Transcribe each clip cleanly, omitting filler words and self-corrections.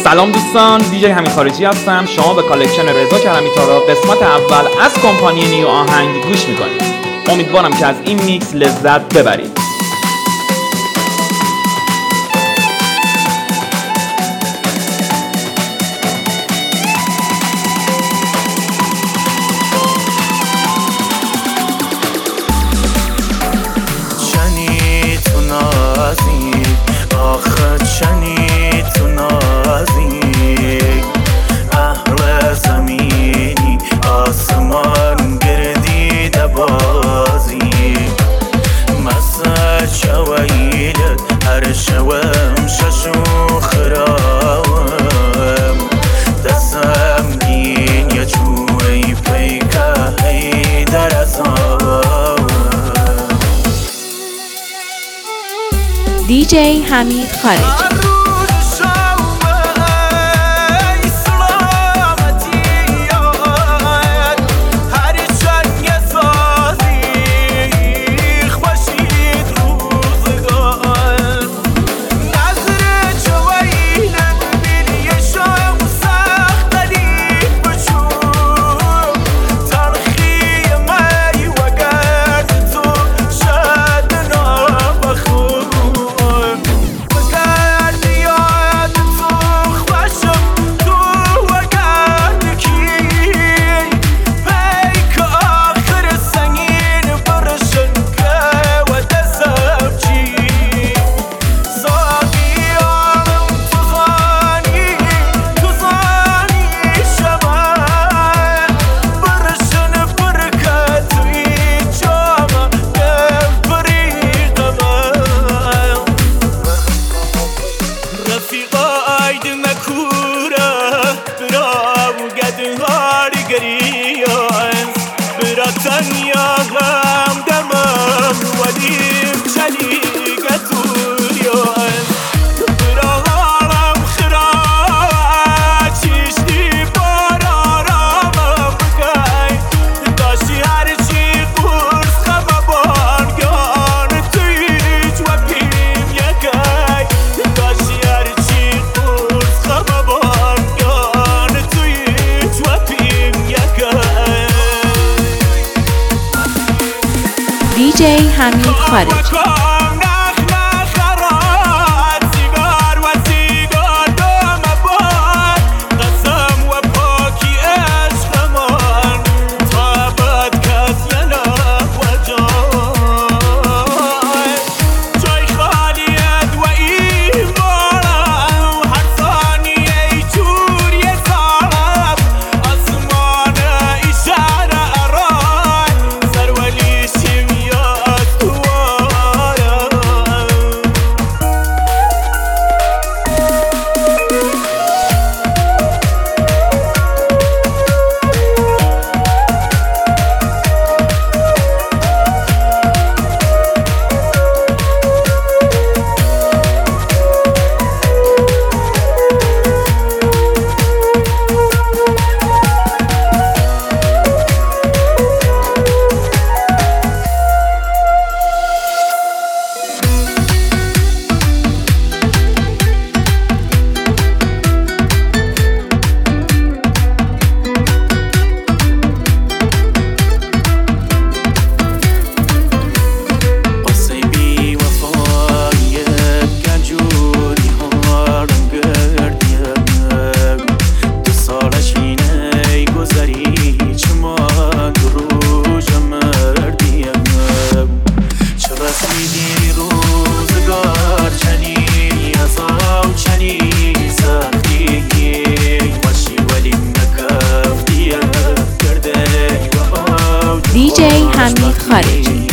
سلام دوستان، دیجی همین خارجی هستم. شما به کالکشن رضا کرمی تارا قسمت اول از کمپانی نیو آهنگ گوش میکنید. امیدوارم که از این میکس لذت ببرید. آخه چنی تو نازی اهل زمینی آسمان گردیده بازی مسا شویلت هر شوم ششو خرام دستم دین یا چوی پیکه هی در ازام دیجی حمید خارجی. دیجی حمید خارجی. دیجی حمید خارجی.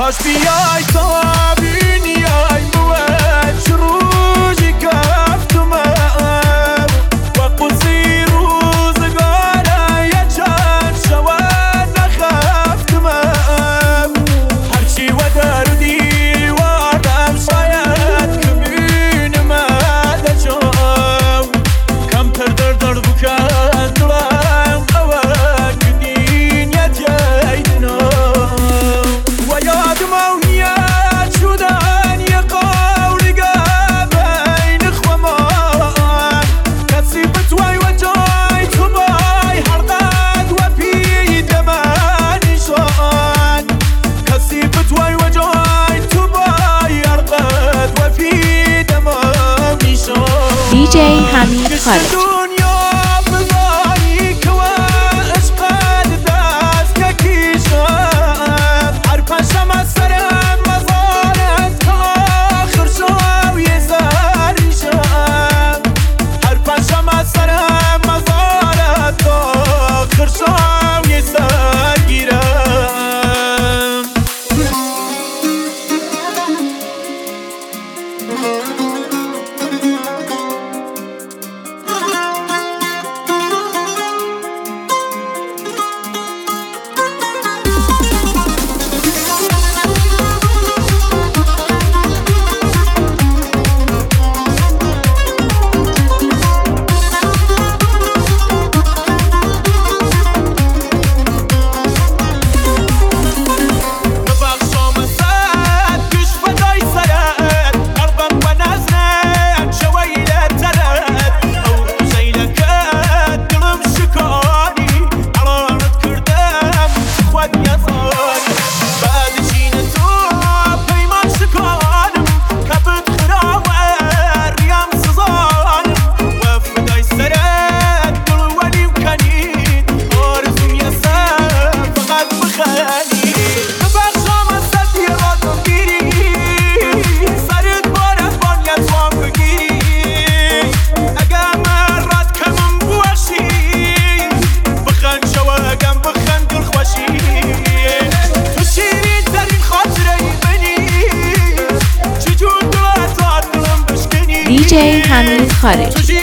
باش بیای تا بینیای موج روزی کفتم و قصی روزگاره یه چند شود نخفتم هرچی و دردی وردم شاید کمینم دجا کمتر در بکن دلم اوه کدین یدیدنا و یادم اونیت شدن یه قولگه بین خوامان کسی بتوی و جای تو بای حرقت و پید من نشان کسی بتوی و جای تو بای حرقت و پید من نشان DJ حمید خارجی DJ حمید خارجی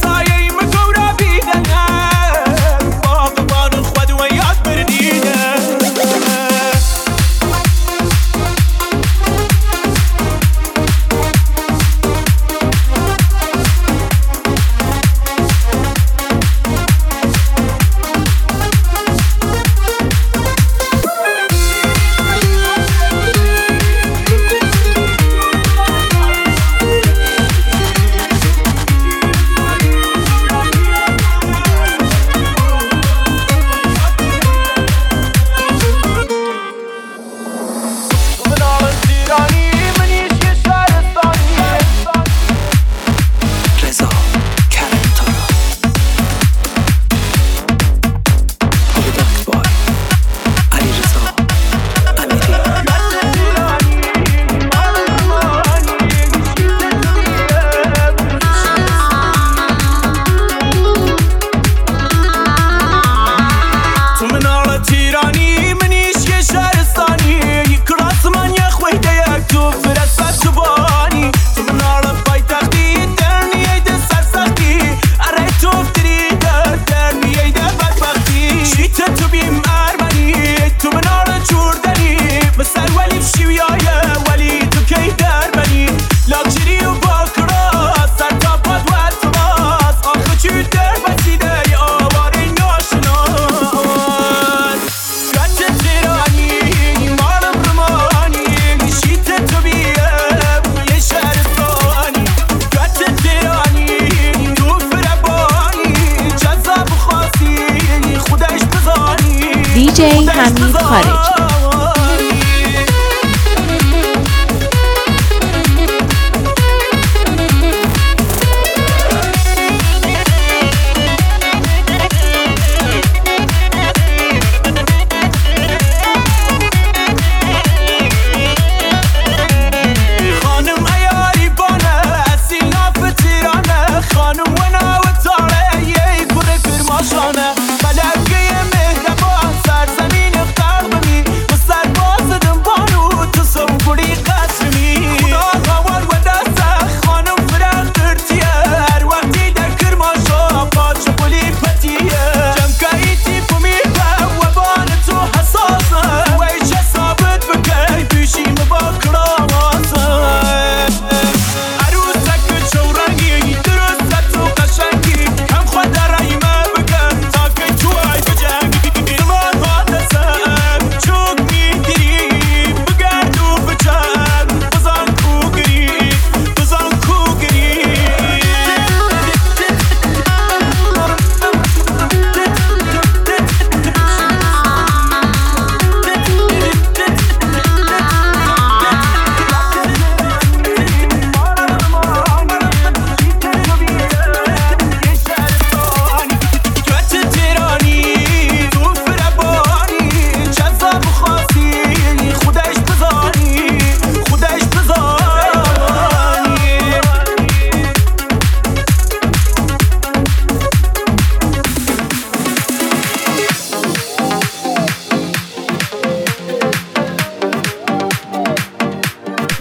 DJ حمید خارجی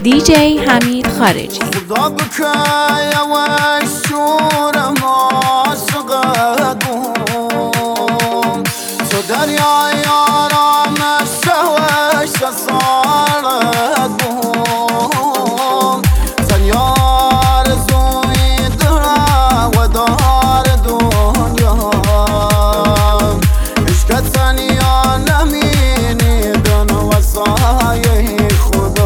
دیجی حمید خارجی. خدا بکای و شورم عاشقم تو دریای آرام شوش سالگم تنیا آرزوی دلم و دار دنیا عشق تنیا نمینی دن و سایه خدا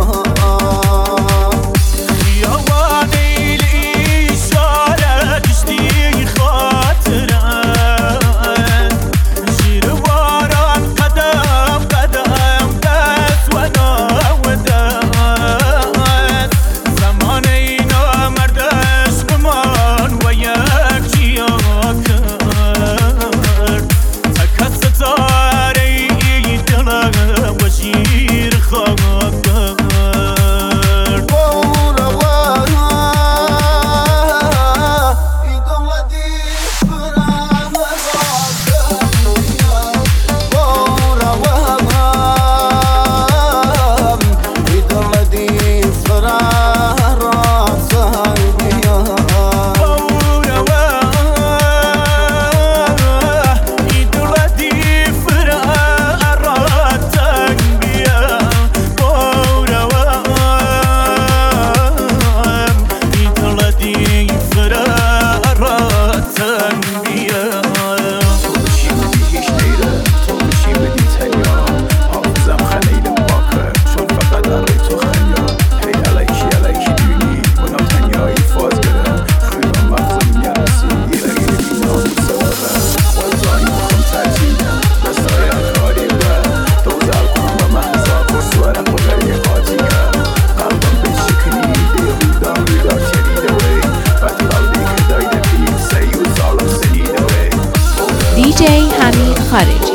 دیجی حمید خارجی.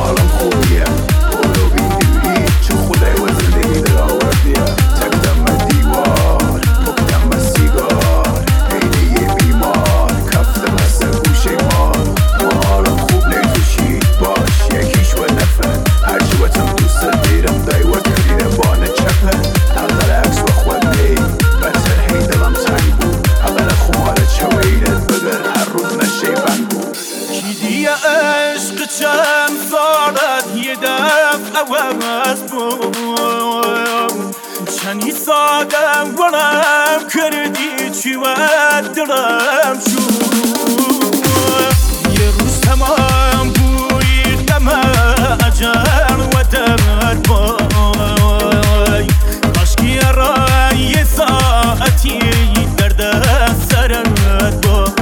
عشق چند سالت یه دفع عوض بود چنی سادم ولم کردی چی و دلم شد یه روز تمام بوی دم اجل و درد بای کاشکی را یه ساعتی درد سرت بای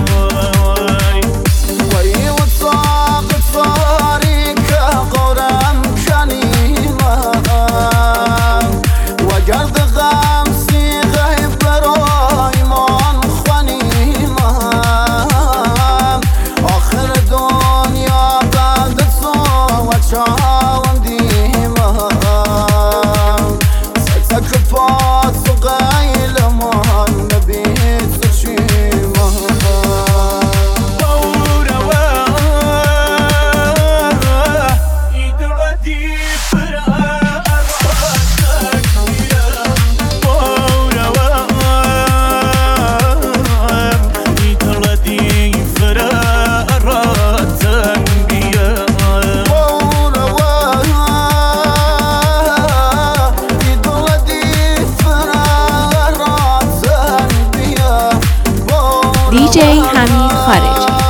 دیجی حمید خارجی.